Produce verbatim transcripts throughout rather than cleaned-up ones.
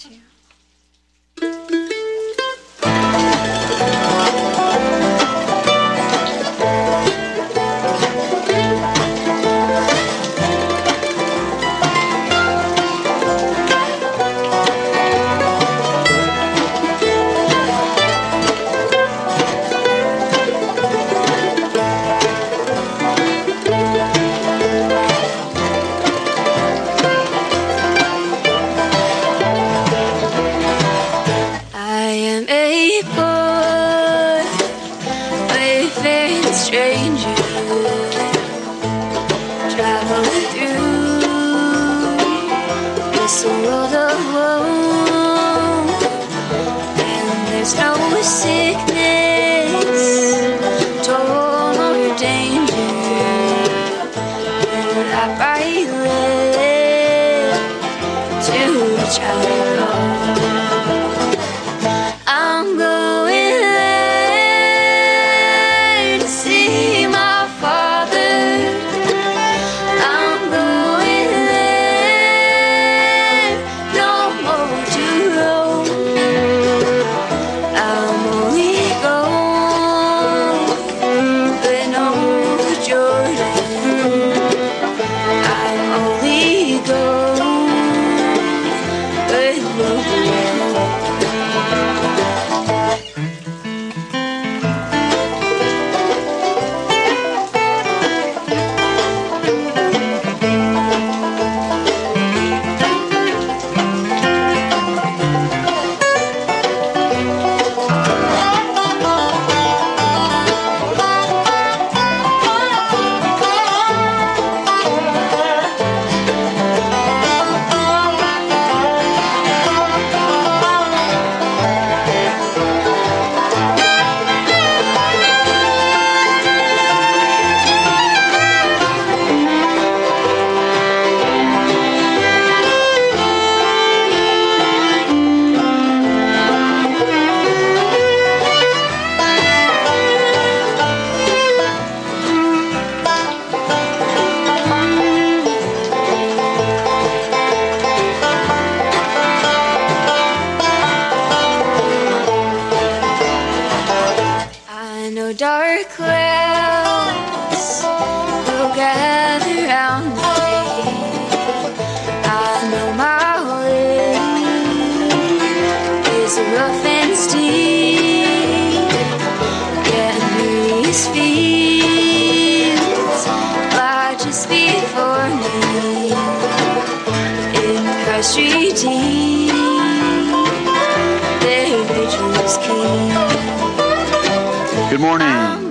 Good morning.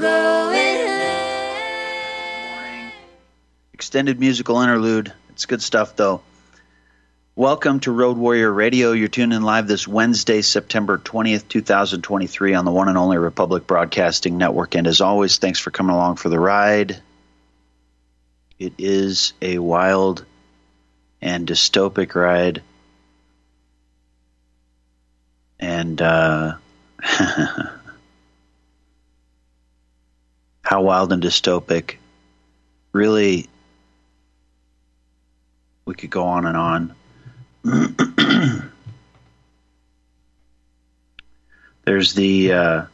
Extended musical interlude. It's good stuff, though. Welcome to Road Warrior Radio. You're tuned in live this Wednesday, September twentieth, twenty twenty-three on the one and only Republic Broadcasting Network. And as always, thanks for coming along for the ride. It is a wild and dystopic ride. And uh, how wild and dystopic. Really, we could go on and on. There's the uh,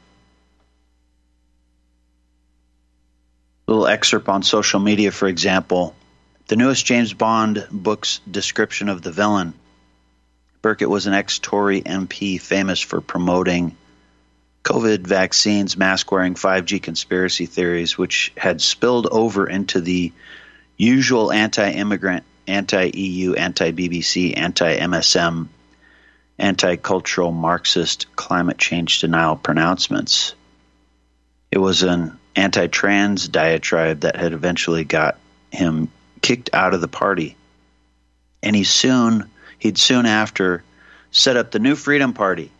little excerpt on social media, for example. The newest James Bond book's description of the villain. Burkett was an ex-Tory M P famous for promoting COVID vaccines, mask-wearing five G conspiracy theories, which had spilled over into the usual anti-immigrant, anti-E U, anti-B B C, anti-M S M, anti-cultural Marxist climate change denial pronouncements. It was an anti-trans diatribe that had eventually got him kicked out of the party. And he soon, he'd soon after set up the New Freedom Party.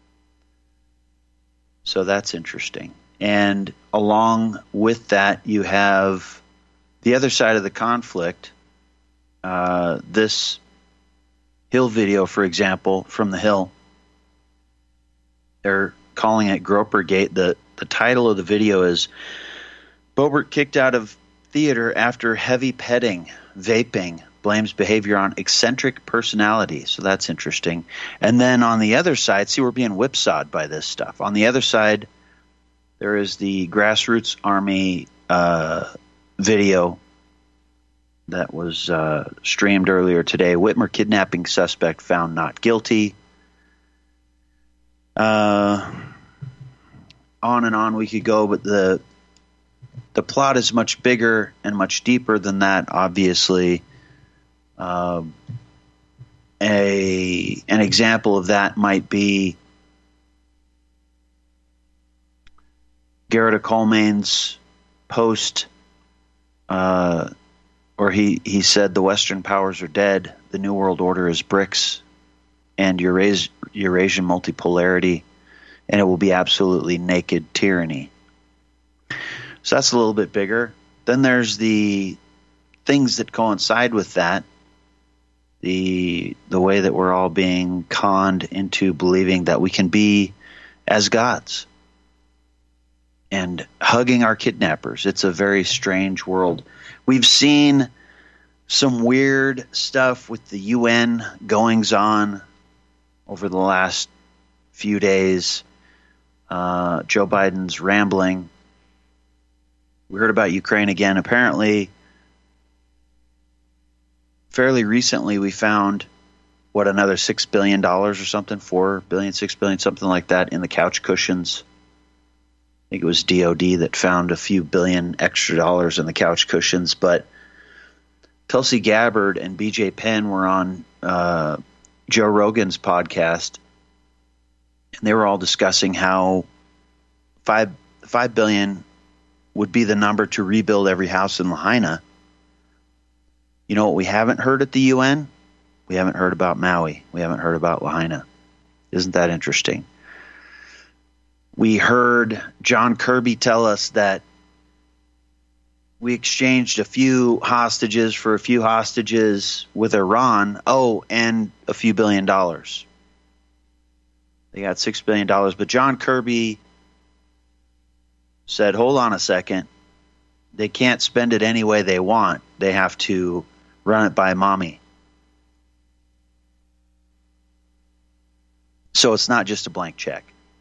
So that's interesting. And along with that, you have the other side of the conflict. Uh, this Hill video, for example, from the Hill. They're calling it Gropergate. The, the title of the video is Boebert kicked out of theater after heavy petting, vaping, blames behavior on eccentric personality. So that's interesting. And then on the other side, see, we're being whipsawed by this stuff. On the other side, there is the Grassroots Army uh, video that was uh, streamed earlier today. Whitmer kidnapping suspect found not guilty. Uh, on and on we could go, but the the plot is much bigger and much deeper than that, obviously. Uh, a an example of that might be Garrett Coleman's post, uh, or he, he said the Western powers are dead, the New World Order is BRICS and Euras- Eurasian multipolarity, and it will be absolutely naked tyranny. So that's a little bit bigger. Then there's the things that coincide with that. The the way that we're all being conned into believing that we can be as gods and hugging our kidnappers. It's a very strange world. We've seen some weird stuff with the U N goings on over the last few days. Uh, Joe Biden's rambling. We heard about Ukraine again. Apparently, fairly recently, we found, what, another six billion dollars or something, four billion dollars, six billion dollars, something like that, in the couch cushions. I think it was D O D that found a few billion extra dollars in the couch cushions. But Tulsi Gabbard and B J Penn were on uh, Joe Rogan's podcast, and they were all discussing how five five billion would be the number to rebuild every house in Lahaina. You know what we haven't heard at the U N? We haven't heard about Maui. We haven't heard about Lahaina. Isn't that interesting? We heard John Kirby tell us that we exchanged a few hostages for a few hostages with Iran. Oh, and a few billion dollars. They got six billion dollars. But John Kirby said, hold on a second. They can't spend it any way they want. They have to run it by mommy. So it's not just a blank check.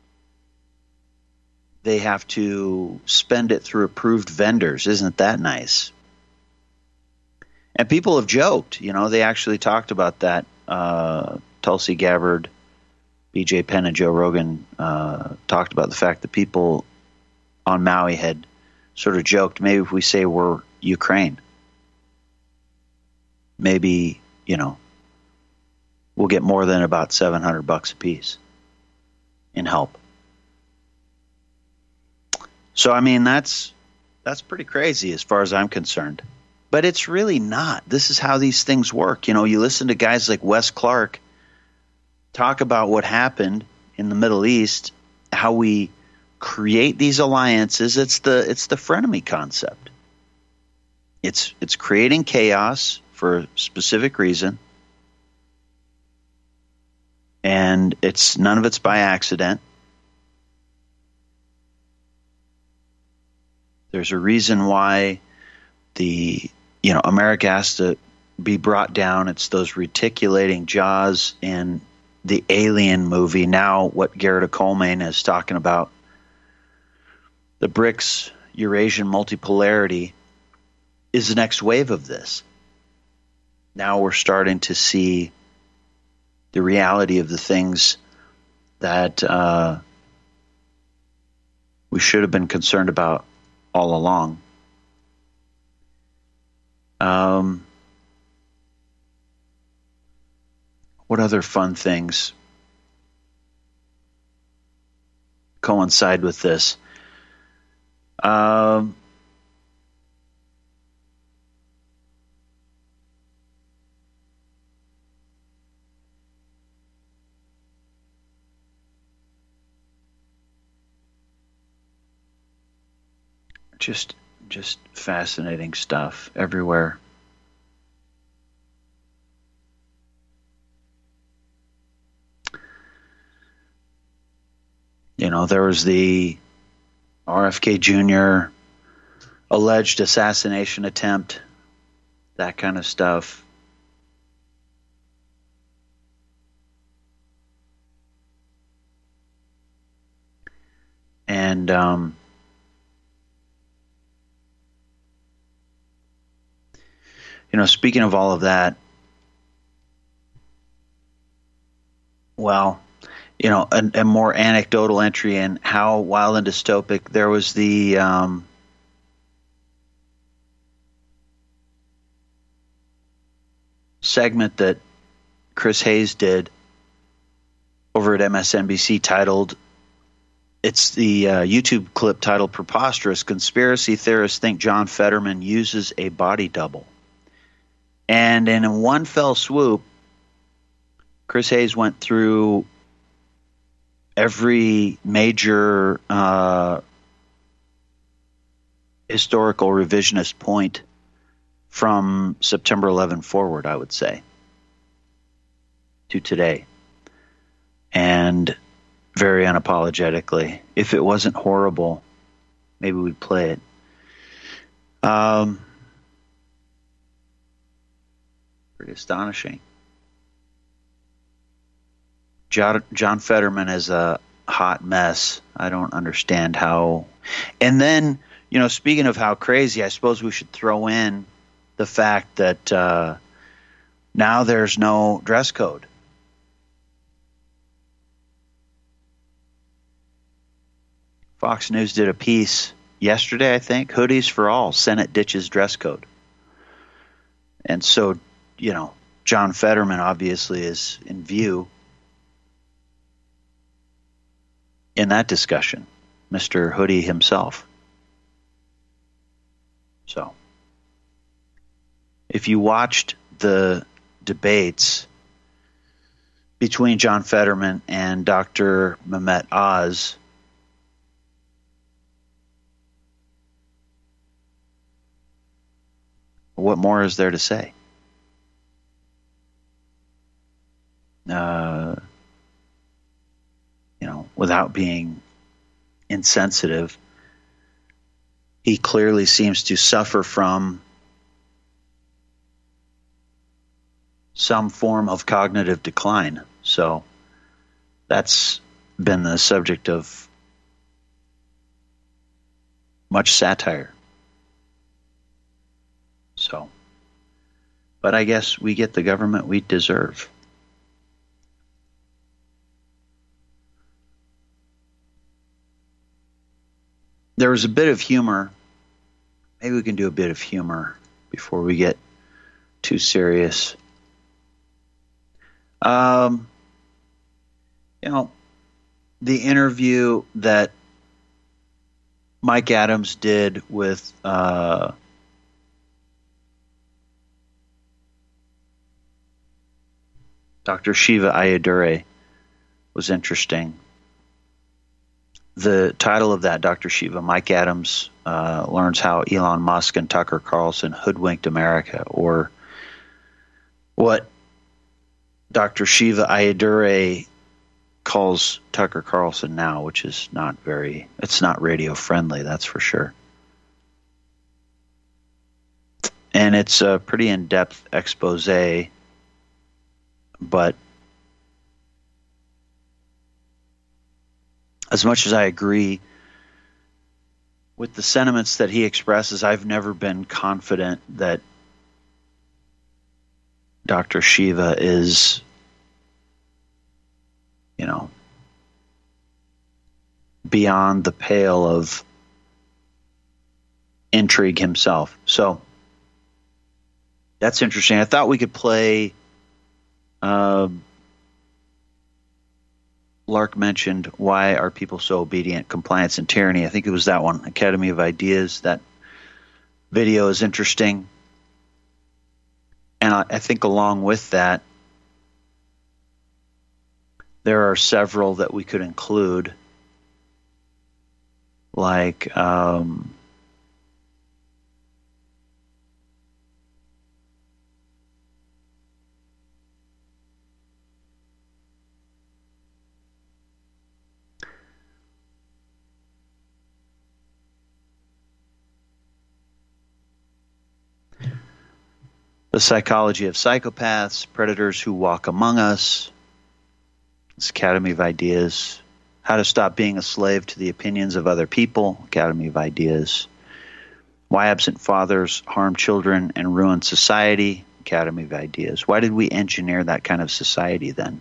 They have to spend it through approved vendors. Isn't that nice? And people have joked. You know, they actually talked about that. Uh, Tulsi Gabbard, B J Penn, and Joe Rogan uh, talked about the fact that people on Maui had sort of joked, maybe if we say we're Ukraine, maybe, you know, we'll get more than about seven hundred bucks a piece in help. So, I mean, that's that's pretty crazy as far as I'm concerned. But it's really not. This is how these things work. You know, you listen to guys like Wes Clark talk about what happened in the Middle East, how we create these alliances. It's the it's the frenemy concept. It's it's creating chaos for a specific reason, and it's none of it's by accident. There's a reason why the you know America has to be brought down. It's those reticulating jaws in the Alien movie. Now, what Garrett Coleman is talking about, the BRICS, Eurasian multipolarity, is the next wave of this. Now we're starting to see the reality of the things that uh, we should have been concerned about all along. Um, what other fun things coincide with this? Um, just, just fascinating stuff everywhere. You know, there was the R F K Junior alleged assassination attempt, that kind of stuff. And um, you know, speaking of all of that, well, you know, a, a more anecdotal entry in how wild and dystopic. There was the um, segment that Chris Hayes did over at M S N B C titled, it's the uh, YouTube clip titled "Preposterous: Conspiracy Theorists Think John Fetterman Uses a Body Double." And in one fell swoop, Chris Hayes went through every major uh, historical revisionist point from September eleventh forward, I would say, to today. And very unapologetically. If it wasn't horrible, maybe we'd play it. Um, pretty astonishing. John, John Fetterman is a hot mess. I don't understand how. And then, you know, speaking of how crazy, I suppose we should throw in the fact that uh, now there's no dress code. Fox News did a piece yesterday, I think, hoodies for all, Senate ditches dress code. And so, you know, John Fetterman obviously is in view in that discussion, Mister Hoodie himself. So, if you watched the debates between John Fetterman and Doctor Mehmet Oz, what more is there to say? Uh, you know, without being insensitive, he clearly seems to suffer from some form of cognitive decline. So that's been the subject of much satire. So, but I guess we get the government we deserve. There was a bit of humor. Maybe we can do a bit of humor before we get too serious. Um, you know, the interview that Mike Adams did with uh, Doctor Shiva Ayyadurai was interesting. The title of that, Doctor Shiva, Mike Adams uh, learns how Elon Musk and Tucker Carlson hoodwinked America, or what Doctor Shiva Ayyadurai calls Tucker Carlson now, which is not very, it's not radio friendly, that's for sure. And it's a pretty in-depth expose, but as much as I agree with the sentiments that he expresses, I've never been confident that Doctor Shiva is, you know, beyond the pale of intrigue himself. So that's interesting. I thought we could play. Uh, Lark mentioned, why are people so obedient? Compliance and tyranny. I think it was that one, Academy of Ideas. That video is interesting. And I, I think along with that, there are several that we could include, like um, The Psychology of Psychopaths, Predators Who Walk Among Us, this Academy of Ideas. How to Stop Being a Slave to the Opinions of Other People, Academy of Ideas. Why Absent Fathers Harm Children and Ruin Society, Academy of Ideas. Why did we engineer that kind of society then?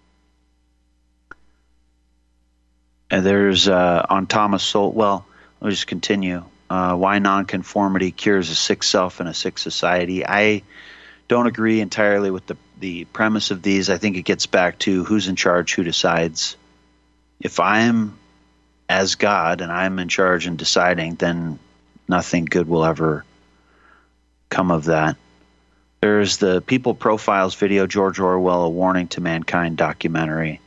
And there's uh, on Thomas Sowell, well, let me just continue. Uh, why Nonconformity Cures a Sick Self in a Sick Society. I don't agree entirely with the, the premise of these. I think it gets back to who's in charge, who decides. If I'm as God and I'm in charge and deciding, then nothing good will ever come of that. There's the People Profiles video, George Orwell, A Warning to Mankind documentary.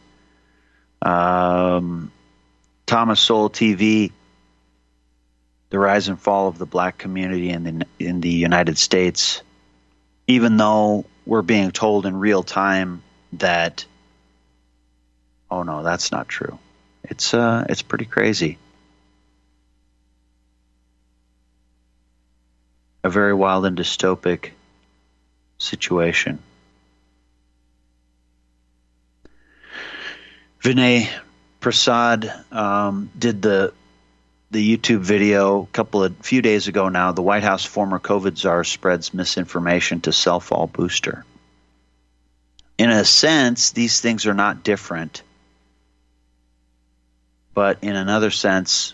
Um, Thomas Sowell T V, The Rise and Fall of the Black Community in the, in the United States. Even though we're being told in real time that, oh no, that's not true. It's uh, it's pretty crazy. A very wild and dystopic situation. Vinay Prasad um, did the the YouTube video a couple of few days ago now. The White House former COVID czar spreads misinformation to self-fall booster. In a sense, these things are not different, but in another sense,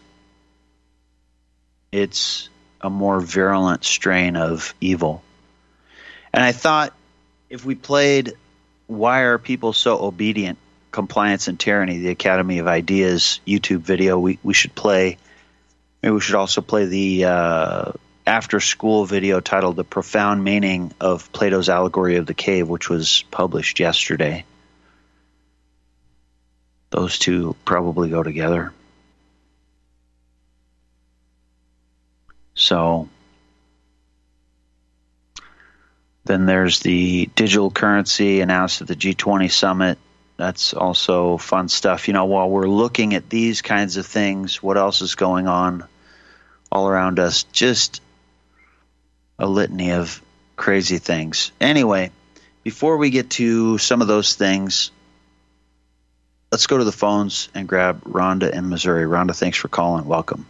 it's a more virulent strain of evil. And I thought if we played Why Are People So Obedient? Compliance and Tyranny, the Academy of Ideas YouTube video, we, we should play, maybe we should also play the uh, after-school video titled The Profound Meaning of Plato's Allegory of the Cave, which was published yesterday. Those two probably go together. So then there's the digital currency announced at the G twenty summit. That's also fun stuff. You know, while we're looking at these kinds of things, what else is going on all around us? Just a litany of crazy things. Anyway, before we get to some of those things, let's go to the phones and grab Rhonda in Missouri. Rhonda, thanks for calling. Welcome.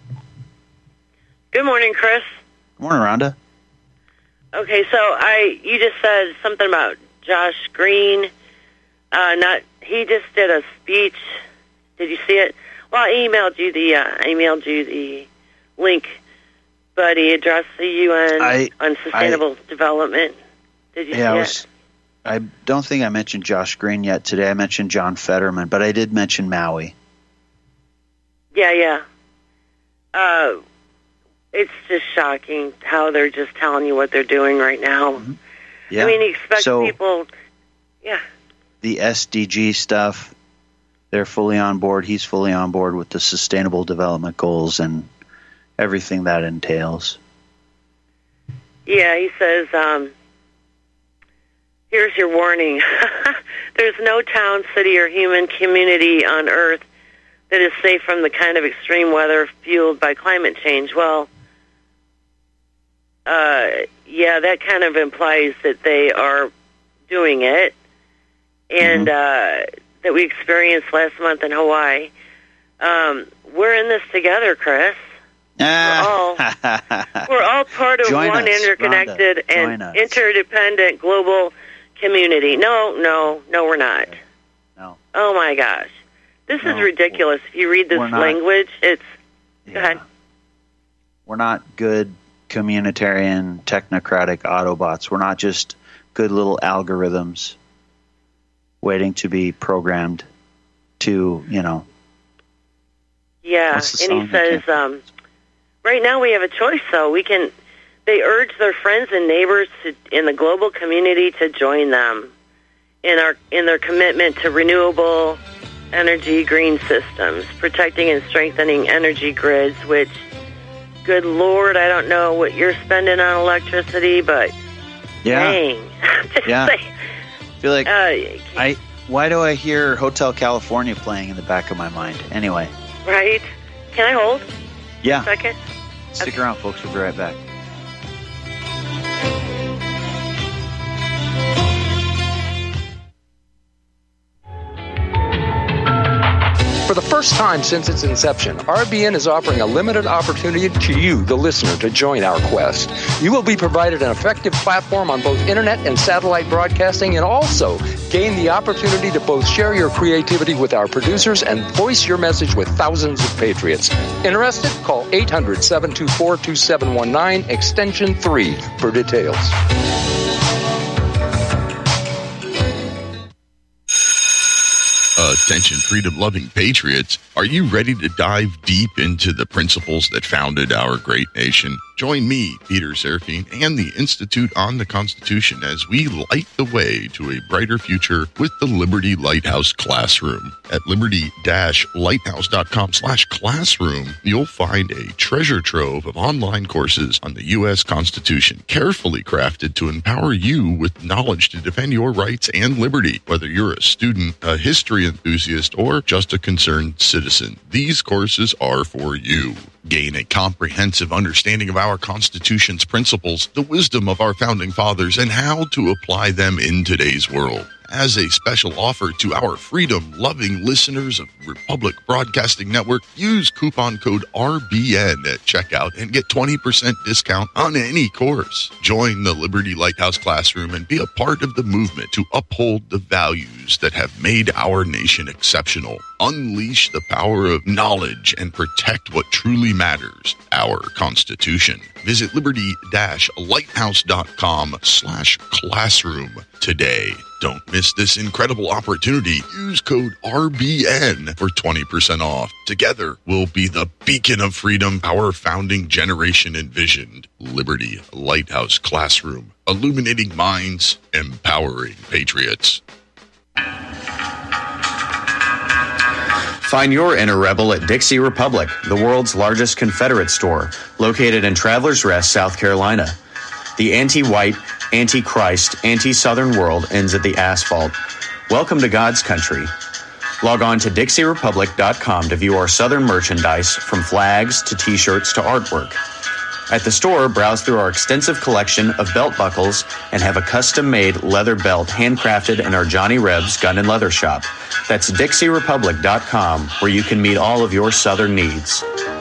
Good morning, Chris. Good morning, Rhonda. Okay, so I you just said something about Josh Green. Uh, not he just did a speech. Did you see it? Well, I emailed you the uh, I emailed you the link, but he addressed the U N I, on sustainable I, development. Did you yeah, see I was, it? I don't think I mentioned Josh Green yet today. I mentioned John Fetterman, but I did mention Maui. Yeah, yeah. Uh, it's just shocking how they're just telling you what they're doing right now. Mm-hmm. Yeah. I mean, you expect so, people. Yeah. The S D G stuff, they're fully on board. He's fully on board with the Sustainable Development Goals and everything that entails. Yeah, he says, um, here's your warning. There's no town, city, or human community on Earth that is safe from the kind of extreme weather fueled by climate change. Well, uh, yeah, that kind of implies that they are doing it. And uh, that we experienced last month in Hawaii. Um, we're in this together, Chris. Ah. We're all we're all part of Join one us, interconnected Rhonda. and us. interdependent global community. No, no, no, we're not. No. Oh my gosh, this no. is ridiculous. If you read this We're not, language, it's yeah. go ahead. We're not good communitarian technocratic Autobots. We're not just good little algorithms waiting to be programmed to, you know. Yeah, and he says, um, right now we have a choice, though. We can, they urge their friends and neighbors to, in the global community to join them in our in their commitment to renewable energy green systems, protecting and strengthening energy grids, which, good Lord, I don't know what you're spending on electricity, but yeah. dang. Yeah. I feel like uh, I. Why do I hear Hotel California playing in the back of my mind? Anyway. Right. Can I hold? Yeah. A second? Stick okay. around, folks. We'll be right back. For For the first time since its inception, R B N is offering a limited opportunity to you, the listener, to join our quest. You will be provided an effective platform on both internet and satellite broadcasting, and also gain the opportunity to both share your creativity with our producers and voice your message with thousands of patriots. Interested? Call eight hundred, seven two four, two seven one nine, extension three for details. Attention, freedom-loving patriots. Are you ready to dive deep into the principles that founded our great nation? Join me, Peter Serafine, and the Institute on the Constitution as we light the way to a brighter future with the Liberty Lighthouse Classroom. At liberty-lighthouse.com slash classroom, you'll find a treasure trove of online courses on the U S Constitution, carefully crafted to empower you with knowledge to defend your rights and liberty. Whether you're a student, a history enthusiast, or just a concerned citizen, these courses are for you. Gain a comprehensive understanding of our Constitution's principles, the wisdom of our founding fathers, and how to apply them in today's world. As a special offer to our freedom-loving listeners of Republic Broadcasting Network, use coupon code R B N at checkout and get twenty percent discount on any course. Join the Liberty Lighthouse Classroom and be a part of the movement to uphold the values that have made our nation exceptional. Unleash the power of knowledge and protect what truly matters, our Constitution. Visit liberty-lighthouse.com slash classroom today. Don't miss this incredible opportunity. Use code R B N for twenty percent off. Together, we'll be the beacon of freedom our founding generation envisioned. Liberty Lighthouse Classroom. Illuminating minds, empowering patriots. Find your inner rebel at Dixie Republic, the world's largest Confederate store, located in Travelers Rest, South Carolina. The anti-white, anti-Christ, anti-Southern world ends at the asphalt. Welcome to God's country. Log on to Dixie Republic dot com to view our Southern merchandise, from flags to t-shirts to artwork. At the store, browse through our extensive collection of belt buckles and have a custom-made leather belt handcrafted in our Johnny Rebs Gun and Leather Shop. That's Dixie Republic dot com, where you can meet all of your Southern needs.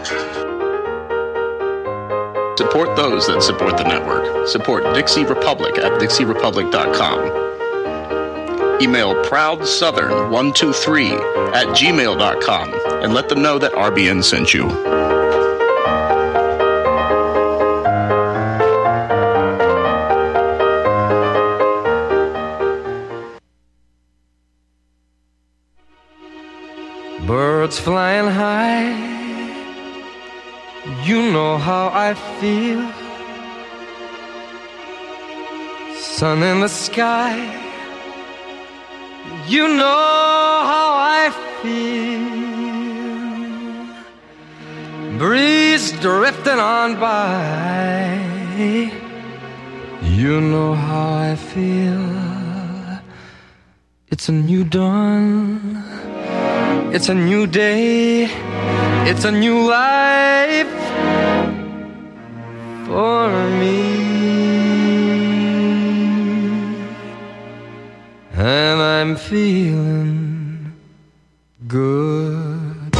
Support those that support the network. Support Dixie Republic at Dixie Republic dot com. Email proud southern one two three at gmail dot com and let them know that R B N sent you. Birds flying high, you know how I feel. Sun in the sky, you know how I feel. Breeze drifting on by, you know how I feel. It's a new dawn, it's a new day, it's a new life for me, and I'm feeling good.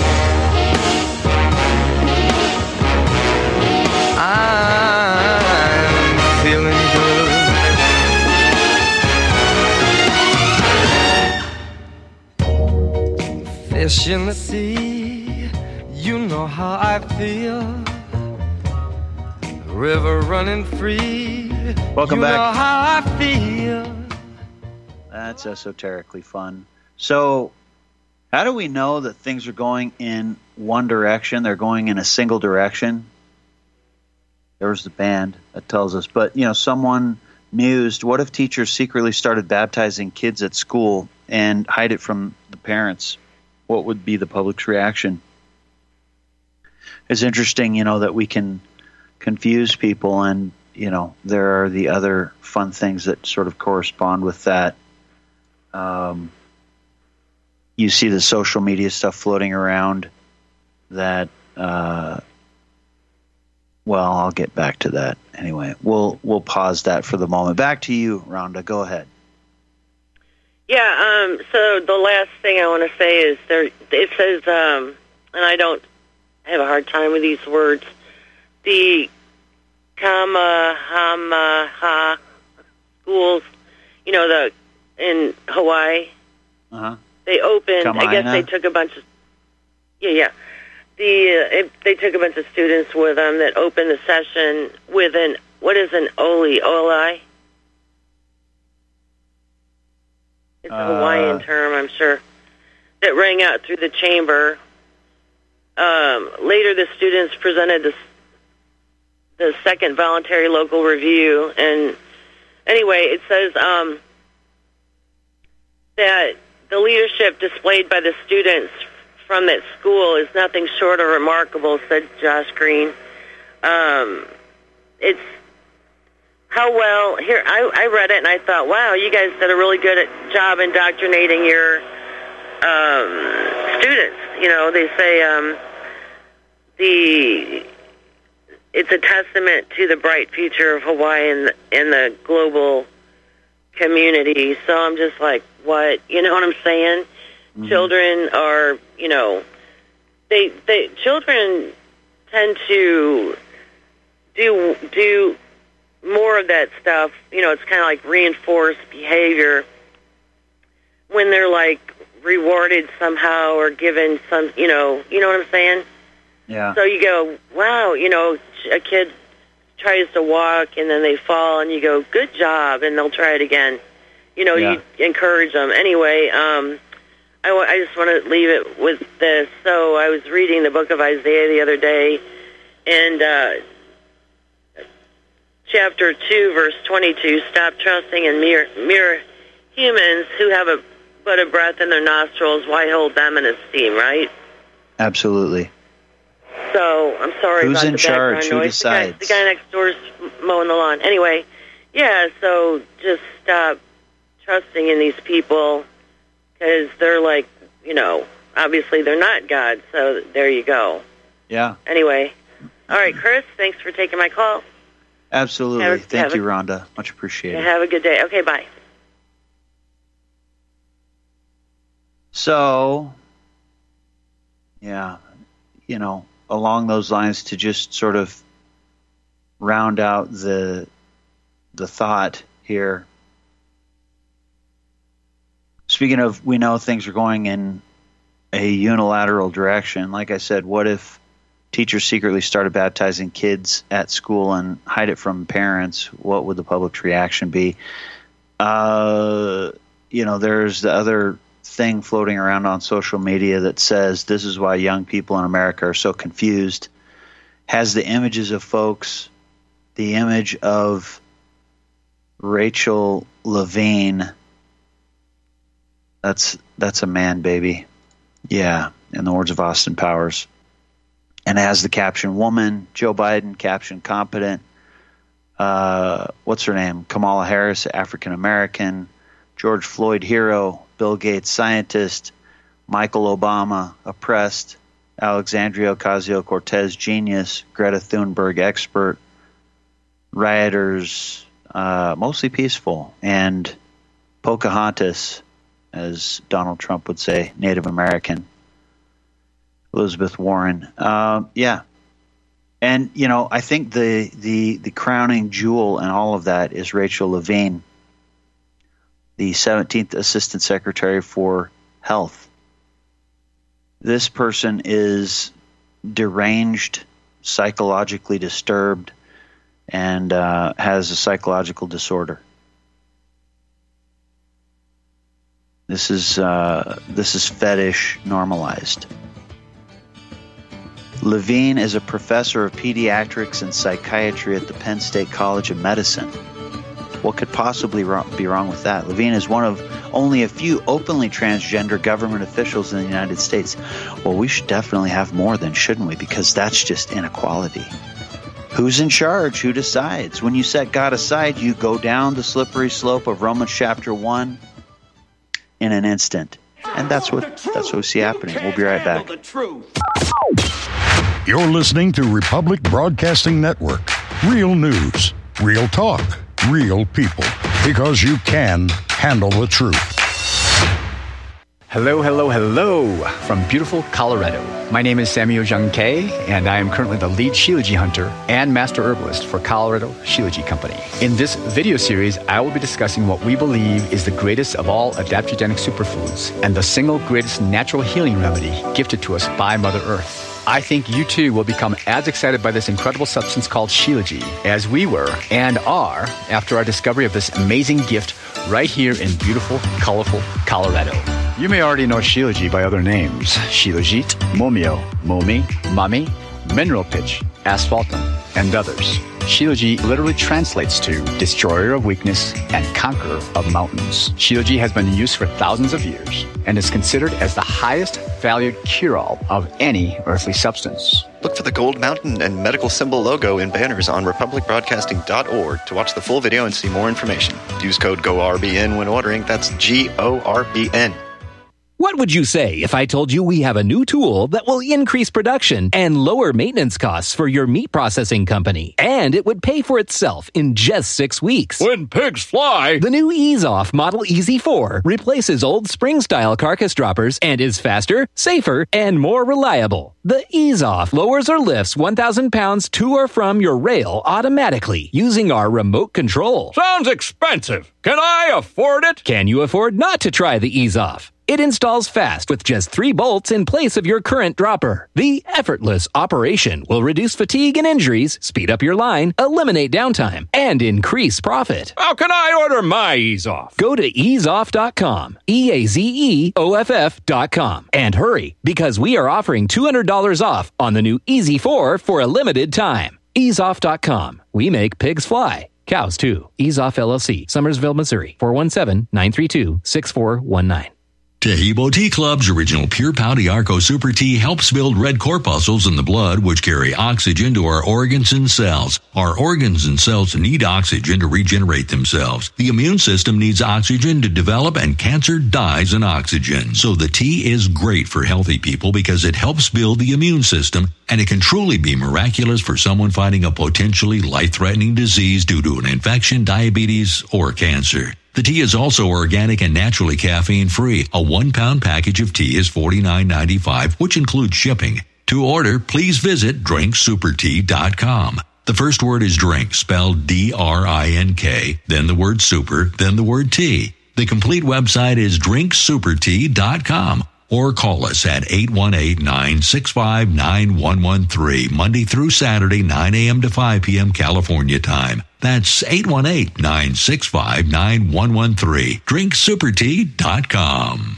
I'm feeling good. Fish in the sea, you know how I feel. River running free. Welcome you back. Know how I feel. That's esoterically fun. So, how do we know that things are going in one direction? They're going in a single direction. There's the band that tells us. But, you know, someone mused, what if teachers secretly started baptizing kids at school and hide it from the parents? What would be the public's reaction? It's interesting, you know, that we can confuse people, and, you know, there are the other fun things that sort of correspond with that. Um, you see the social media stuff floating around that, uh, well, I'll get back to that. Anyway, we'll we'll pause that for the moment. Back to you, Rhonda. Go ahead. Yeah, um, so the last thing I want to say is there. It says, um, and I don't have a hard time with these words, the Kamehameha schools, you know, the in Hawaii. Uh-huh. They opened, Kamaina? I guess they took a bunch of, yeah, yeah. The uh, it, They took a bunch of students with them that opened the session with an, what is an oli? Oli? It's a Hawaiian uh, term, I'm sure, that rang out through the chamber. Um, later, the students presented the, the second voluntary local review. And anyway, it says um, that the leadership displayed by the students from that school is nothing short of remarkable, said Josh Green. Um, it's how well, here, I, I read it and I thought, wow, you guys did a really good job indoctrinating your um, students. You know, they say um, the it's a testament to the bright future of Hawaii and the, and the global community. So I'm just like, what? You know what I'm saying? Mm-hmm. Children are, you know, they they children tend to do do more of that stuff. You know, it's kind of like reinforced behavior when they're like rewarded somehow or given some, you know, you know what I'm saying? Yeah. So you go, wow, you know, a kid tries to walk and then they fall and you go, good job, and they'll try it again. You know, yeah. You encourage them. Anyway, um, I, w- I just want to leave it with this. So I was reading the book of Isaiah the other day, and uh, chapter two, verse twenty-two, stop trusting in mere, mere humans who have a but a breath in their nostrils. Why hold them in esteem, right? Absolutely. So, I'm sorry Who's about in the charge? background Who noise. decides? The guy, the guy next door's mowing the lawn. Anyway, yeah, so just stop trusting in these people because they're like, you know, obviously they're not God, so there you go. Yeah. Anyway. All right, Chris, thanks for taking my call. Absolutely. Have, Thank have you, a, Rhonda. Much appreciated. Have a good day. Okay, bye. So, yeah, you know, along those lines, to just sort of round out the the thought here. Speaking of, we know things are going in a unilateral direction. Like I said, what if teachers secretly started baptizing kids at school and hide it from parents? What would the public's reaction be? Uh, you know, there's the other thing floating around on social media that says this is why young people in America are so confused. Has the images of folks, the image of Rachel Levine. That's that's a man, baby. Yeah, in the words of Austin Powers. And has the caption woman, Joe Biden, caption competent. Uh, what's her name? Kamala Harris, African American. George Floyd hero. Bill Gates scientist. Michael Obama oppressed. Alexandria Ocasio-Cortez genius. Greta Thunberg expert. Rioters uh, mostly peaceful. And Pocahontas, as Donald Trump would say, Native American. Elizabeth Warren. Uh, yeah. And, you know, I think the, the, the crowning jewel in all of that is Rachel Levine, the seventeenth Assistant Secretary for Health. This person is deranged, psychologically disturbed, and uh, has a psychological disorder. This is uh, this is fetish normalized. Levine is a professor of pediatrics and psychiatry at the Penn State College of Medicine. What could possibly be wrong with that? Levine is one of only a few openly transgender government officials in the United States. Well, we should definitely have more then, shouldn't we? Because that's just inequality. Who's in charge? Who decides? When you set God aside, you go down the slippery slope of Romans chapter one in an instant. And that's what that's what we see happening. We'll be right back. You're listening to Republic Broadcasting Network. Real news, real talk, real people. Because you can handle the truth. Hello, hello, hello from beautiful Colorado. My name is Samuel Jung Kei, and I am currently the lead Shilajit hunter and master herbalist for Colorado Shilajit Company. In this video series, I will be discussing what we believe is the greatest of all adaptogenic superfoods and the single greatest natural healing remedy gifted to us by Mother Earth. I think you too will become as excited by this incredible substance called Shilajit as we were and are after our discovery of this amazing gift right here in beautiful, colorful Colorado. You may already know Shilajit by other names: Shilajit, Momio, Momi, Mami, Mineral Pitch, Asphaltum, and others. Shilajit literally translates to destroyer of weakness and conqueror of mountains. Shilajit has been in use for thousands of years and is considered as the highest valued cure-all of any earthly substance. Look for the gold mountain and medical symbol logo in banners on republic broadcasting dot org to watch the full video and see more information. Use code G O R B N when ordering. That's G O R B N. What would you say if I told you we have a new tool that will increase production and lower maintenance costs for your meat processing company? And it would pay for itself in just six weeks. When pigs fly! The new Ease Off Model E Z four replaces old spring-style carcass droppers and is faster, safer, and more reliable. The Ease Off lowers or lifts one thousand pounds to or from your rail automatically using our remote control. Sounds expensive. Can I afford it? Can you afford not to try the Ease Off? It installs fast with just three bolts in place of your current dropper. The effortless operation will reduce fatigue and injuries, speed up your line, eliminate downtime, and increase profit. How can I order my Ease Off? Go to ease off dot com, E A Z E O F F dot com, and hurry, because we are offering two hundred dollars off on the new E Z four for a limited time. ease off dot com. We make pigs fly. Cows, too. Ease Off L L C, Summersville, Missouri, four one seven, nine three two, six four one nine. Tahibo Tea Club's original Pure Pau D'Arco Super Tea helps build red corpuscles in the blood, which carry oxygen to our organs and cells. Our organs and cells need oxygen to regenerate themselves. The immune system needs oxygen to develop, and cancer dies in oxygen. So the tea is great for healthy people because it helps build the immune system, and it can truly be miraculous for someone fighting a potentially life-threatening disease due to an infection, diabetes, or cancer. The tea is also organic and naturally caffeine-free. A one-pound package of tea is forty-nine ninety-five, which includes shipping. To order, please visit drink super tea dot com. The first word is drink, spelled D R I N K, then the word super, then the word tea. The complete website is drink super tea dot com. Or call us at eight one eight, nine six five, nine one one three, Monday through Saturday, nine a.m. to five p.m. California time. That's eight one eight, nine six five, nine one one three. drink super tea dot com.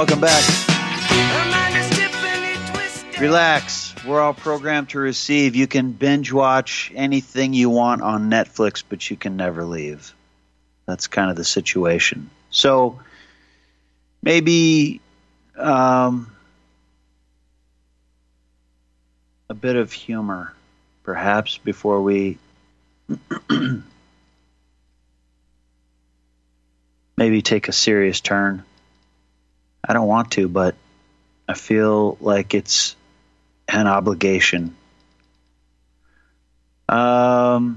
Welcome back. Relax. We're all programmed to receive. You can binge watch anything you want on Netflix, but you can never leave. That's kind of the situation. So maybe um, a bit of humor, perhaps, before we maybe take a serious turn. I don't want to, but I feel like it's an obligation. Um,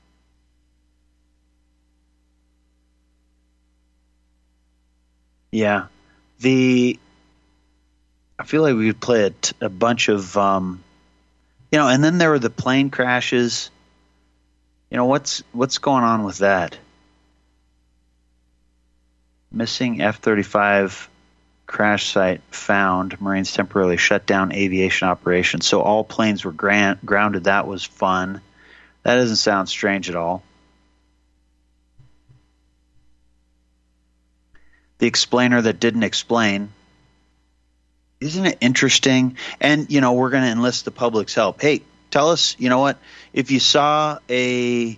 yeah, the I feel like we could play a, t- a bunch of, um, you know, and then there were the plane crashes. You know, what's what's going on with that? Missing F thirty-five crash site found. Marines temporarily shut down aviation operations. So all planes were gran- grounded. That was fun. That doesn't sound strange at all. The explainer that didn't explain. Isn't it interesting? And, you know, we're going to enlist the public's help. Hey, tell us, you know what, if you saw a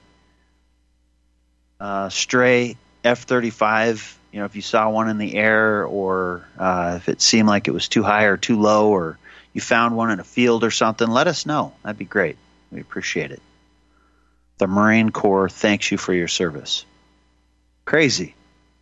uh, stray F thirty-five, you know, if you saw one in the air, or uh, if it seemed like it was too high or too low, or you found one in a field or something, let us know. That'd be great. We appreciate it. The Marine Corps thanks you for your service. Crazy.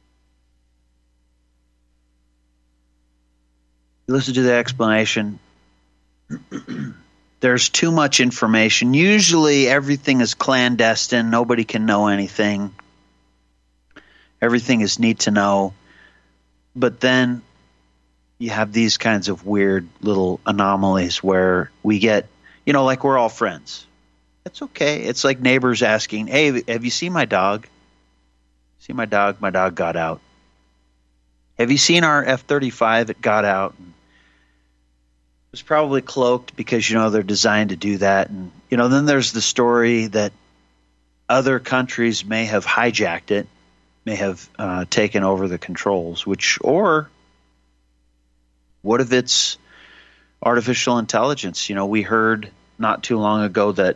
Listen to the explanation. There's too much information. Usually everything is clandestine. Nobody can know anything. Everything is need to know. But then you have these kinds of weird little anomalies where we get, you know, like we're all friends. It's okay. It's like neighbors asking, hey, have you seen my dog? See my dog? My dog got out. Have you seen our F thirty-five? It got out. And it was probably cloaked because, you know, they're designed to do that. And, you know, then there's the story that other countries may have hijacked it, may have uh, taken over the controls, which, or what if it's artificial intelligence? You know, we heard not too long ago that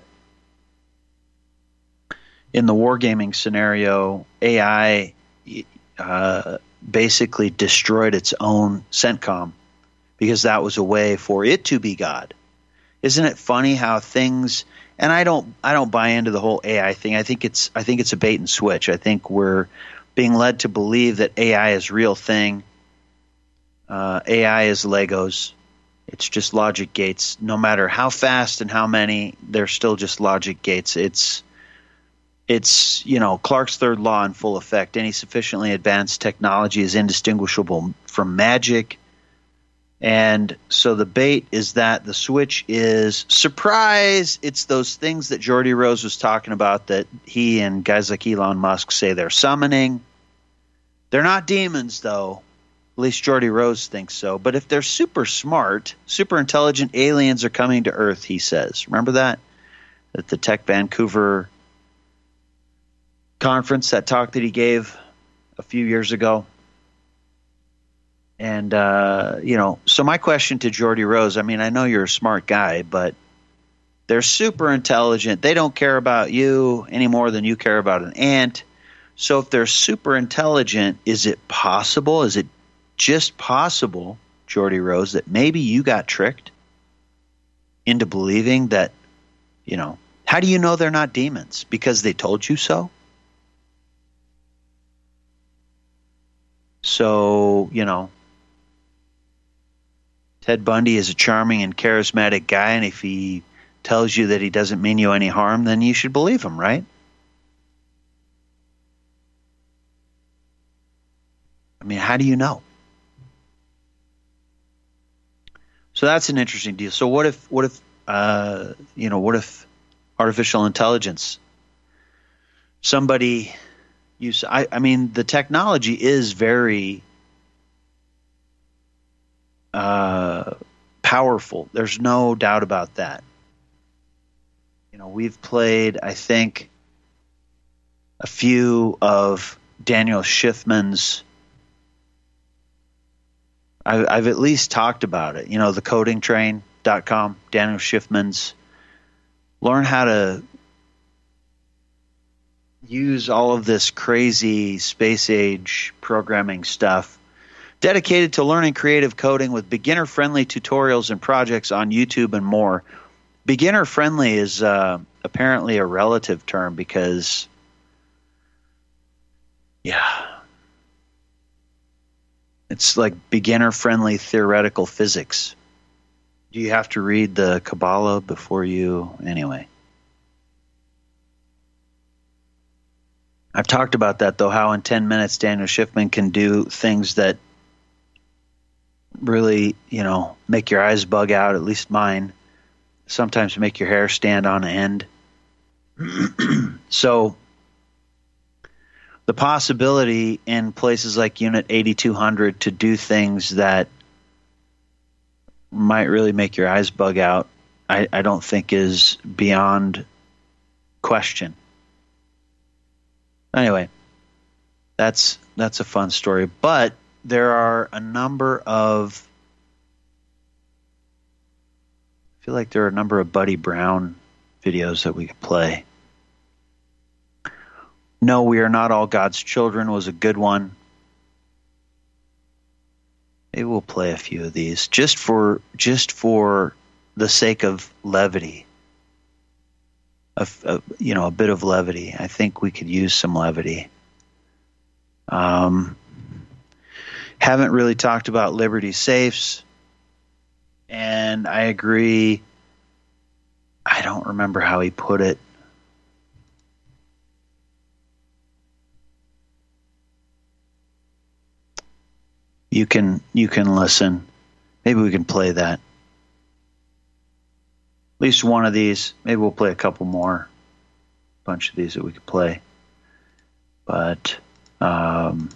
in the wargaming scenario, A I uh, basically destroyed its own CENTCOM because that was a way for it to be God. Isn't it funny how things, and I don't I don't buy into the whole A I thing. I think it's I think it's a bait and switch. I think we're being led to believe that A I is a real thing. Uh, A I is Legos. It's just logic gates. No matter how fast and how many, they're still just logic gates. It's It's, you know, Clark's third law in full effect. Any sufficiently advanced technology is indistinguishable from magic. And so the bait is that the switch is, surprise, it's those things that Geordie Rose was talking about that he and guys like Elon Musk say they're summoning. They're not demons, though. At least Geordie Rose thinks so. But if they're super smart, super intelligent aliens are coming to Earth, he says. Remember that? At the Tech Vancouver conference, that talk that he gave a few years ago. And, uh, you know, so my question to Geordie Rose, I mean, I know you're a smart guy, but they're super intelligent. They don't care about you any more than you care about an ant. So if they're super intelligent, is it possible, is it just possible, Geordie Rose, that maybe you got tricked into believing that, you know, how do you know they're not demons? Because they told you so? So, you know, Ted Bundy is a charming and charismatic guy, and if he tells you that he doesn't mean you any harm, then you should believe him, right? I mean, how do you know? So that's an interesting deal. So what if, what if, uh, you know, what if artificial intelligence, somebody use, I, I mean, the technology is very uh, powerful. There's no doubt about that. You know, we've played, I think, a few of Daniel Schiffman's I, I've at least talked about it. You know, the coding train dot com, Daniel Schiffman's. Learn how to use all of this crazy space age programming stuff, dedicated to learning creative coding with beginner-friendly tutorials and projects on YouTube and more. Beginner-friendly is uh, apparently a relative term because, yeah, it's like beginner-friendly theoretical physics. Do you have to read the Kabbalah before you... Anyway. I've talked about that, though, how in ten minutes Daniel Schiffman can do things that really, you know, make your eyes bug out, at least mine. Sometimes make your hair stand on end. So the possibility in places like Unit eighty-two hundred to do things that might really make your eyes bug out, I, I don't think is beyond question. Anyway, that's that's a fun story. But there are a number of I feel like there are a number of Buddy Brown videos that we could play. No, We Are Not All God's Children was a good one. Maybe we'll play a few of these just for just for the sake of levity. Of, of you know, a bit of levity. I think we could use some levity. Um, haven't really talked about Liberty Safes, and I agree. I don't remember how he put it. You can you can listen. Maybe we can play that. At least one of these. Maybe we'll play a couple more. A bunch of these that we could play. But um,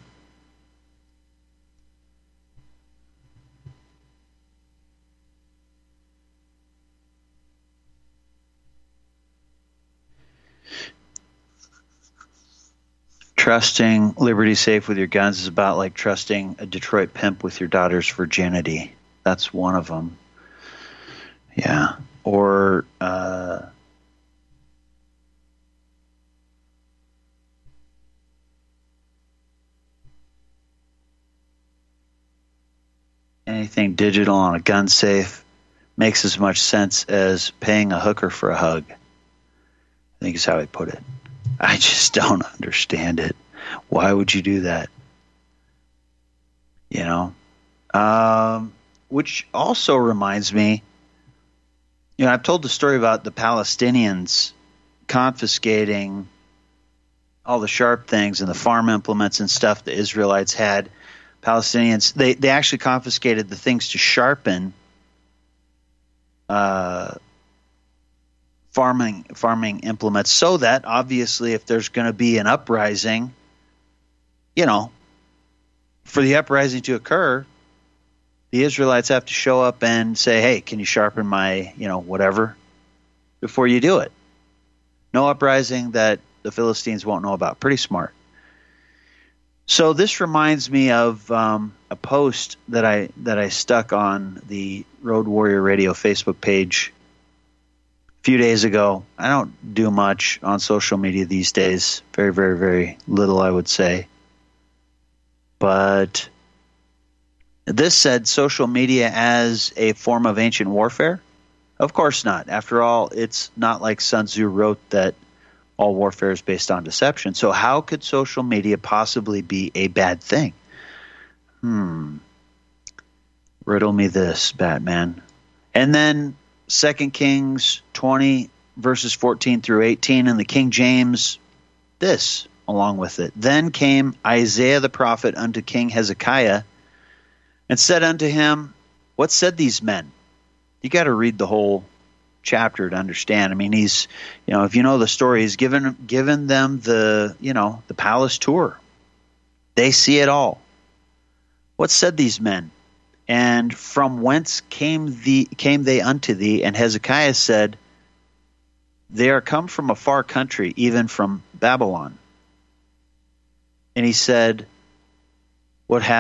trusting Liberty Safe with your guns is about like trusting a Detroit pimp with your daughter's virginity. That's one of them. Yeah. Or uh, anything digital on a gun safe makes as much sense as paying a hooker for a hug. I think is how he put it. I just don't understand it. Why would you do that? You know? Um, which also reminds me, you know, I've told the story about the Palestinians confiscating all the sharp things and the farm implements and stuff the Israelites had. Palestinians, they, they actually confiscated the things to sharpen uh, farming farming implements so that, obviously, if there's going to be an uprising, you know, for the uprising to occur, the Israelites have to show up and say, hey, can you sharpen my, you know, whatever, before you do it. No uprising that the Philistines won't know about. Pretty smart. So this reminds me of um, a post that I that I stuck on the Road Warrior Radio Facebook page a few days ago. I don't do much on social media these days. Very, very, very little, I would say. But this said social media as a form of ancient warfare? Of course not. After all, it's not like Sun Tzu wrote that all warfare is based on deception. So how could social media possibly be a bad thing? Hmm. Riddle me this, Batman. And then Second Kings twenty, verses fourteen through eighteen, and the King James, this along with it. Then came Isaiah the prophet unto King Hezekiah, and said unto him, what said these men? You got to read the whole chapter to understand. I mean, he's, you know, if you know the story, he's given given them the, you know, the palace tour. They see it all. What said these men? And from whence came the came they unto thee? And Hezekiah said, they are come from a far country, even from Babylon. And he said, what have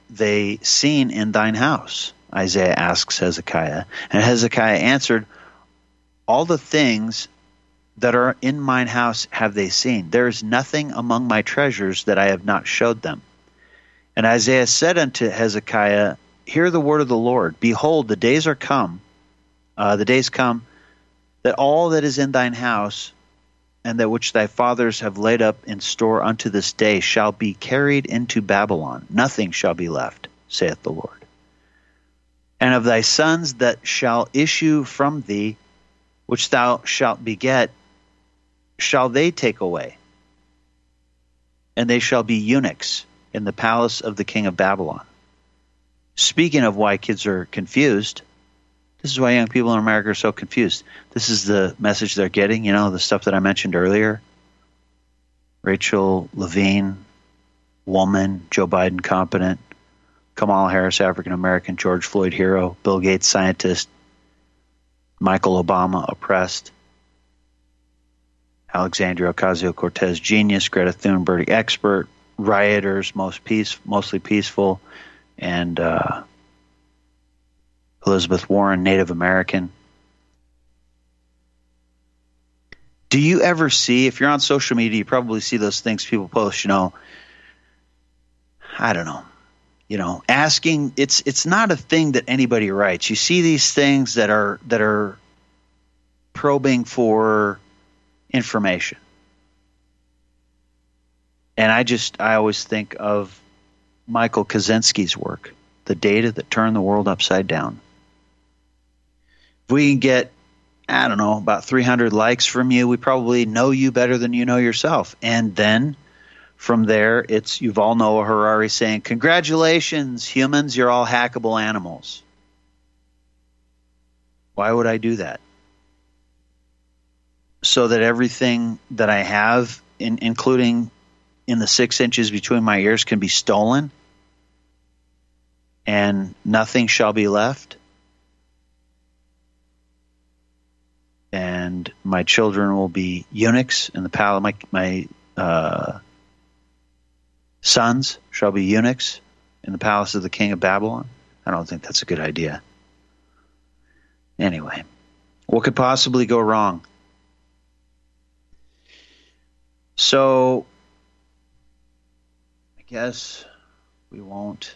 they seen in thine house? Isaiah asks Hezekiah. And Hezekiah answered, all the things that are in mine house have they seen. There is nothing among my treasures that I have not showed them. And Isaiah said unto Hezekiah, hear the word of the Lord. Behold, the days are come, uh, the days come, that all that is in thine house, and that which thy fathers have laid up in store unto this day, shall be carried into Babylon. Nothing shall be left, saith the Lord. And of thy sons that shall issue from thee, which thou shalt beget, shall they take away. And they shall be eunuchs in the palace of the king of Babylon. Speaking of why kids are confused, this is why young people in America are so confused. This is the message they're getting, you know, the stuff that I mentioned earlier. Rachel Levine, woman, Joe Biden competent, Kamala Harris, African-American, George Floyd hero, Bill Gates scientist, Michael Obama oppressed, Alexandria Ocasio-Cortez genius, Greta Thunberg expert, rioters most peace, mostly peaceful, and uh, Elizabeth Warren, Native American. Do you ever see, if you're on social media, you probably see those things people post, you know, I don't know, you know, asking, it's it's not a thing that anybody writes. You see these things that are that are probing for information. And I just, I always think of Michael Kaczynski's work, The Data That Turned the World Upside Down. If we can get, I don't know, about three hundred likes from you, we probably know you better than you know yourself. And then from there, it's Yuval Noah Harari saying, congratulations, humans, you're all hackable animals. Why would I do that? So that everything that I have, in, including in the six inches between my ears, can be stolen and nothing shall be left? And my children will be eunuchs in the palace. My, my uh, sons shall be eunuchs in the palace of the king of Babylon. I don't think that's a good idea. Anyway, what could possibly go wrong? So, I guess we won't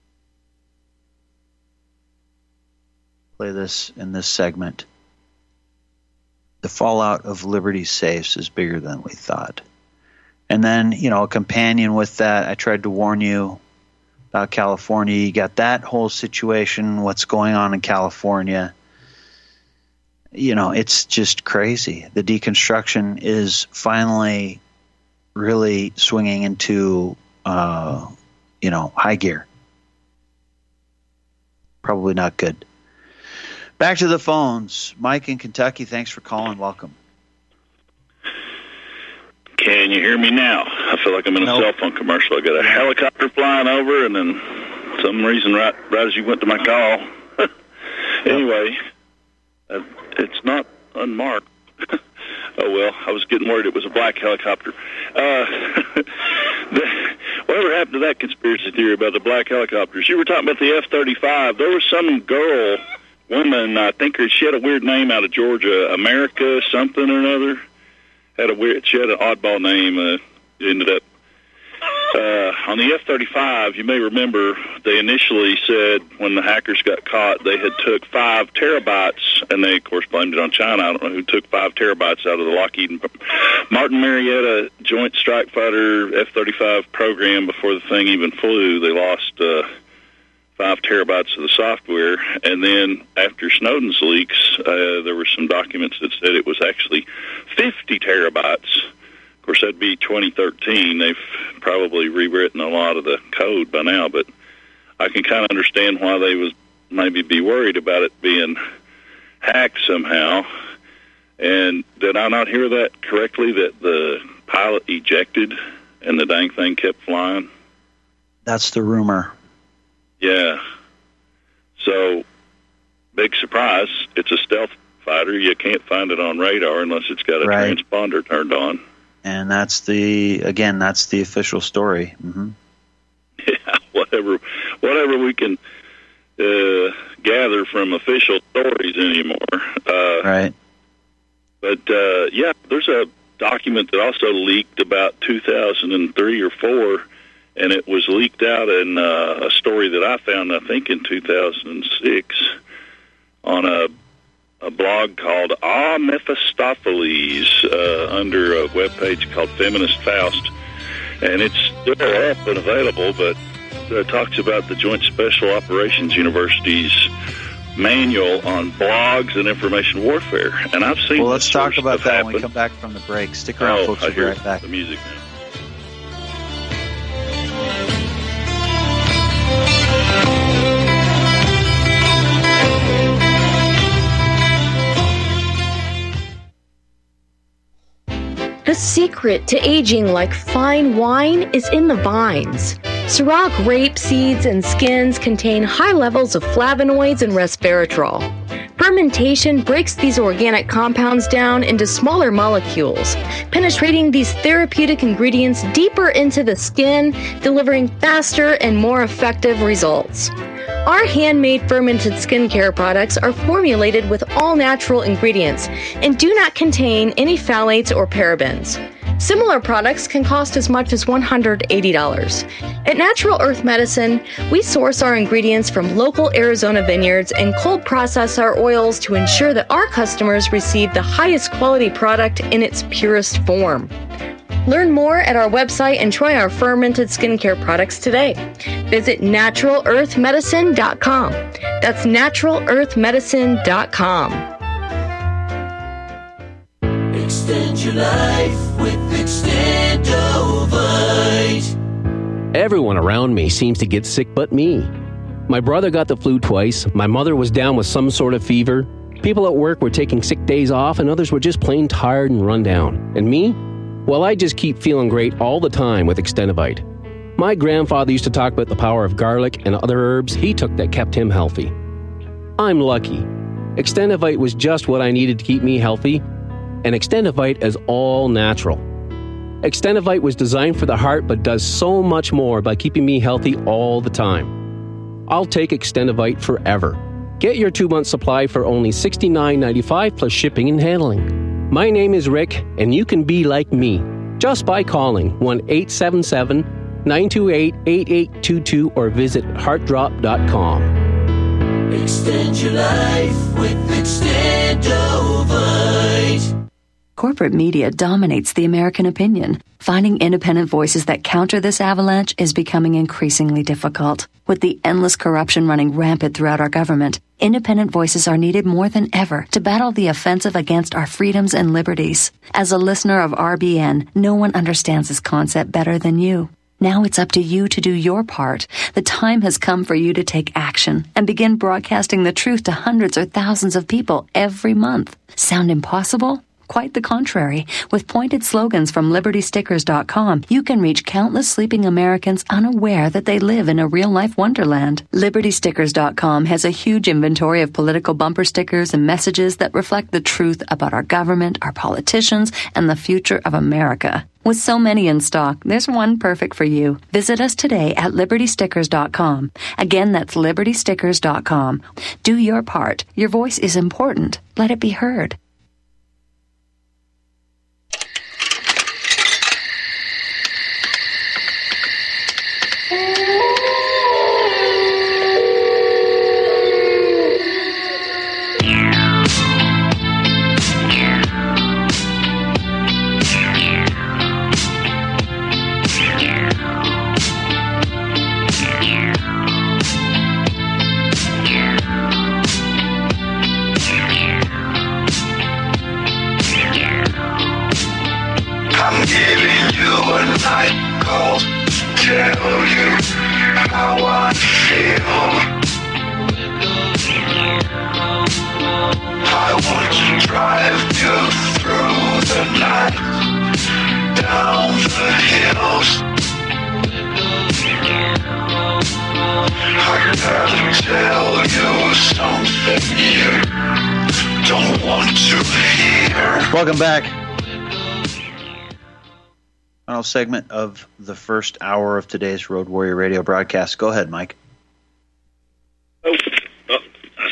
play this in this segment. The fallout of Liberty Safes is bigger than we thought. And then, you know, a companion with that, I tried to warn you about California. You got that whole situation, what's going on in California. You know, it's just crazy. The deconstruction is finally really swinging into, uh, you know, high gear. Probably not good. Back to the phones. Mike in Kentucky, thanks for calling. Welcome. Can you hear me now? I feel like I'm in a nope. cell phone commercial. I got a helicopter flying over, and then some reason right, right as you went to my call. Anyway, uh, it's not unmarked. Oh, well, I was getting worried it was a black helicopter. Uh, the, whatever happened to that conspiracy theory about the black helicopters? You were talking about the F thirty-five. There was some girl, woman, I think her, she had a weird name out of Georgia, America something or another. Had a weird, she had an oddball name. Uh, ended up uh, on the F thirty-five. You may remember they initially said when the hackers got caught, they had took five terabytes, and they of course blamed it on China. I don't know who took five terabytes out of the Lockheed Martin Marietta Joint Strike Fighter F thirty-five program before the thing even flew. They lost uh, five terabytes of the software, and then after Snowden's leaks, uh, there were some documents that said it was actually fifty terabytes. Of course, that'd be twenty thirteen. They've probably rewritten a lot of the code by now, but I can kind of understand why they would maybe be worried about it being hacked somehow. And did I not hear that correctly, that the pilot ejected and the dang thing kept flying? That's the rumor. Yeah. So, big surprise. It's a stealth fighter. You can't find it on radar unless it's got a right. transponder turned on. And that's the, again, that's the official story. Mm-hmm. Yeah, whatever whatever we can uh, gather from official stories anymore. Uh, right. But, uh, yeah, there's a document that also leaked about two thousand three or four, and it was leaked out in uh, a story that I found, I think, in two thousand six on a, a blog called Ah Mephistopheles uh, under a webpage called Feminist Faust. And it's still up and available, but it talks about the Joint Special Operations University's manual on blogs and information warfare. And I've seen. Well, let's talk about that happen. when we come back from the break. Stick around, oh, folks. I We'll be hear right back. The music now. The secret to aging like fine wine is in the vines. Ciroc rape seeds and skins contain high levels of flavonoids and resveratrol. Fermentation breaks these organic compounds down into smaller molecules, penetrating these therapeutic ingredients deeper into the skin, delivering faster and more effective results. Our handmade fermented skincare products are formulated with all natural ingredients and do not contain any phthalates or parabens. Similar products can cost as much as one hundred eighty dollars. At Natural Earth Medicine, we source our ingredients from local Arizona vineyards and cold process our oils to ensure that our customers receive the highest quality product in its purest form. Learn more at our website and try our fermented skincare products today. Visit natural earth medicine dot com. That's natural earth medicine dot com. Extend your life with Extendovite. Everyone around me seems to get sick but me. My brother got the flu twice, my mother was down with some sort of fever, people at work were taking sick days off, and others were just plain tired and run down. And me? Well, I just keep feeling great all the time with Extendovite. My grandfather used to talk about the power of garlic and other herbs he took that kept him healthy. I'm lucky. Extendovite was just what I needed to keep me healthy, and Extendovite is all natural. Extendovite was designed for the heart but does so much more by keeping me healthy all the time. I'll take Extendovite forever. Get your two-month supply for only sixty-nine ninety-five plus shipping and handling. My name is Rick, and you can be like me just by calling one eight seven seven, nine two eight, eight eight two two or visit heart drop dot com. Extend your life with Extendovite. Corporate media dominates the American opinion. Finding independent voices that counter this avalanche is becoming increasingly difficult. With the endless corruption running rampant throughout our government, independent voices are needed more than ever to battle the offensive against our freedoms and liberties. As a listener of R B N, no one understands this concept better than you. Now it's up to you to do your part. The time has come for you to take action and begin broadcasting the truth to hundreds or thousands of people every month. Sound impossible? Quite the contrary. With pointed slogans from liberty stickers dot com, you can reach countless sleeping Americans unaware that they live in a real-life wonderland. liberty stickers dot com has a huge inventory of political bumper stickers and messages that reflect the truth about our government, our politicians, and the future of America. With so many in stock, there's one perfect for you. Visit us today at liberty stickers dot com. Again, that's liberty stickers dot com. Do your part. Your voice is important. Let it be heard. Welcome back. Final segment of the first hour of today's Road Warrior Radio broadcast. Go ahead, Mike.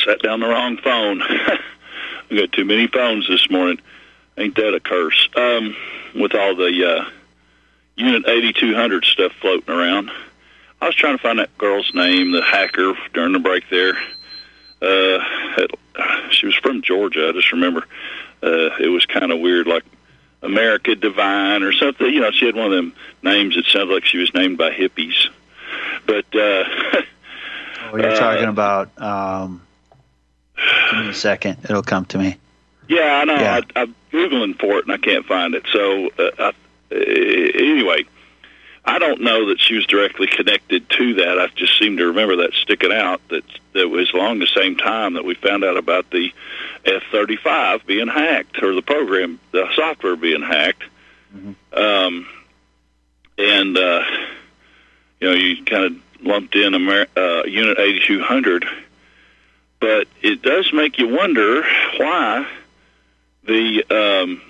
sat down the wrong phone. I got too many phones this morning. Ain't that a curse? Um, with all the uh, Unit eighty-two hundred stuff floating around. I was trying to find that girl's name, the hacker, during the break there. Uh, it, she was from Georgia, I just remember. Uh, it was kind of weird, like America Divine or something. You know, she had one of them names that sounded like she was named by hippies. But, uh... oh, you're uh, talking about, um... give me a second. It'll come to me. Yeah, I know. Yeah. I, I'm Googling for it, and I can't find it. So, uh, I, uh, anyway, I don't know that she was directly connected to that. I just seem to remember that sticking out, that, that was along the same time that we found out about the F thirty-five being hacked, or the program, the software being hacked. Mm-hmm. Um, and, uh, you know, you kind of lumped in Amer- uh, Unit eighty-two hundred, but it does make you wonder why the um,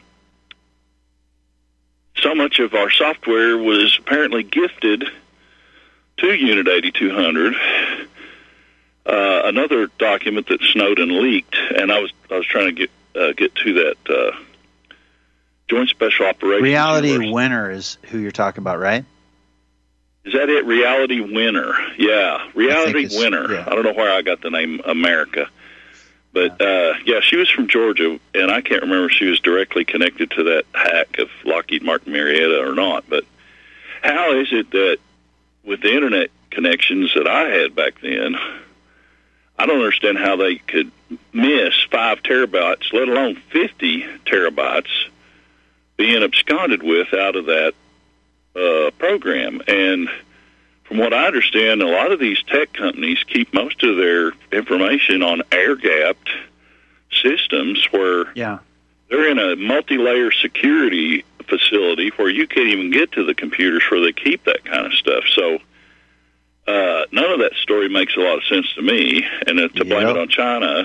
so much of our software was apparently gifted to Unit eighty-two hundred. Uh, another document that Snowden leaked, and I was I was trying to get uh, get to that uh, Joint Special Operations. Reality Universe. Winner is who you're talking about, right? Is that it? Reality Winner. Yeah, Reality Winner. Yeah. I don't know where I got the name America. But, uh, yeah, she was from Georgia, and I can't remember if she was directly connected to that hack of Lockheed Martin Marietta or not. But how is it that with the Internet connections that I had back then, I don't understand how they could miss five terabytes, let alone fifty terabytes, being absconded with out of that uh, program. And from what I understand, a lot of these tech companies keep most of their information on air-gapped systems where yeah. they're in a multi-layer security facility where you can't even get to the computers where they keep that kind of stuff. So uh, none of that story makes a lot of sense to me, and uh, to blame yep. it on China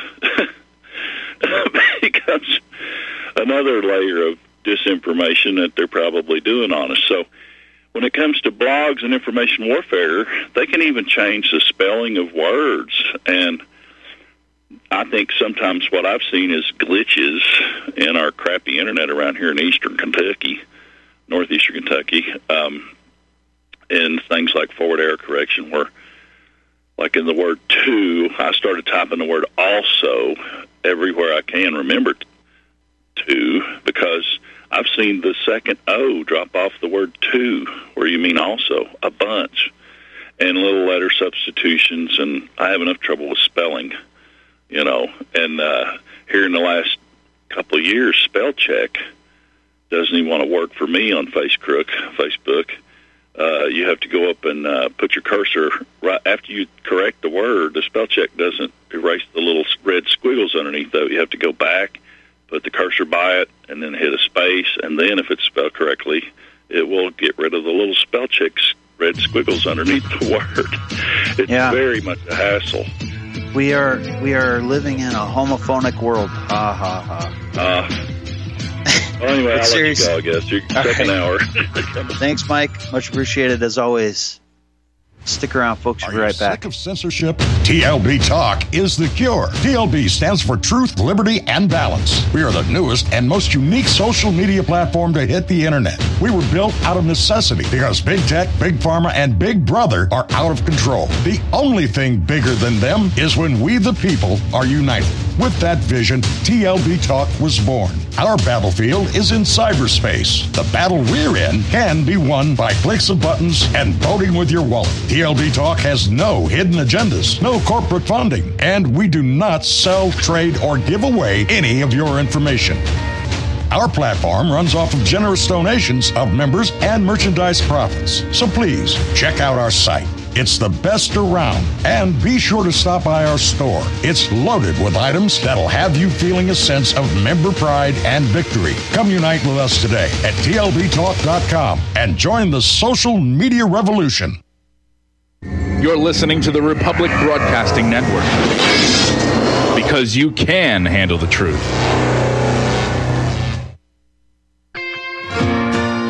becomes another layer of disinformation that they're probably doing on us. So when it comes to blogs and information warfare, they can even change the spelling of words. And I think sometimes what I've seen is glitches in our crappy Internet around here in eastern Kentucky, northeastern Kentucky, um, and things like forward error correction where, like in the word to, I started typing the word also everywhere I can remember to, because I've seen the second O drop off the word to, where you mean also, a bunch, and little letter substitutions, and I have enough trouble with spelling, you know. And uh, here in the last couple of years, spell check doesn't even want to work for me on FaceCrook, Facebook. Uh, you have to go up and uh, put your cursor right after you correct the word. The spell check doesn't erase the little red squiggles underneath, though. You have to go back, put the cursor by it, and then hit a space, and then if it's spelled correctly, it will get rid of the little spell check's red squiggles underneath the word. It's yeah. very much a hassle. We are we are living in a homophonic world. Ha ha ha. Uh, well, anyway, I'll let you go, I guess. Your second right. hour. Thanks, Mike. Much appreciated as always. Stick around, folks. We'll be right back. Sick of censorship? T L B Talk is the cure. T L B stands for Truth, Liberty, and Balance. We are the newest and most unique social media platform to hit the internet. We were built out of necessity because big tech, big pharma, and big brother are out of control. The only thing bigger than them is when we, the people, are united. With that vision, T L B Talk was born. Our battlefield is in cyberspace. The battle we're in can be won by clicks of buttons and voting with your wallet. T L B Talk has no hidden agendas, no corporate funding, and we do not sell, trade, or give away any of your information. Our platform runs off of generous donations of members and merchandise profits. So please, check out our site. It's the best around. And be sure to stop by our store. It's loaded with items that'll have you feeling a sense of member pride and victory. Come unite with us today at T L B talk dot com and join the social media revolution. You're listening to the Republic Broadcasting Network, because you can handle the truth.